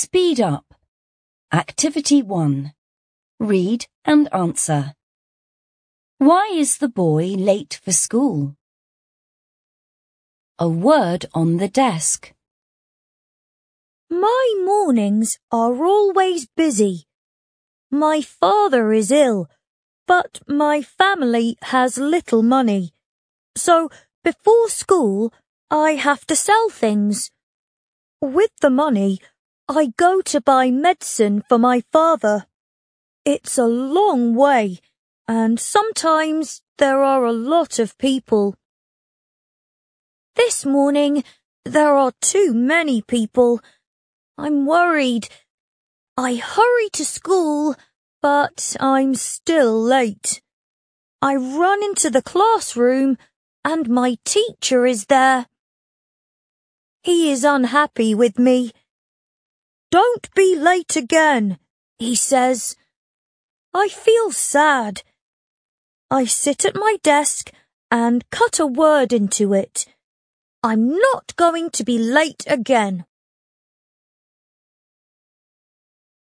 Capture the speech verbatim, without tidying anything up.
Speed up. Activity one. Read and answer. Why is the boy late for school? A word on the desk. My mornings are always busy. My father is ill, but my family has little money. So before school, I have to sell things. With the money, I go to buy medicine for my father. It's a long way, and sometimes there are a lot of people. This morning, there are too many people. I'm worried. I hurry to school, but I'm still late. I run into the classroom, and my teacher is there. He is unhappy with me. "Don't be late again," he says. I feel sad. I sit at my desk and cut a word into it. I'm not going to be late again.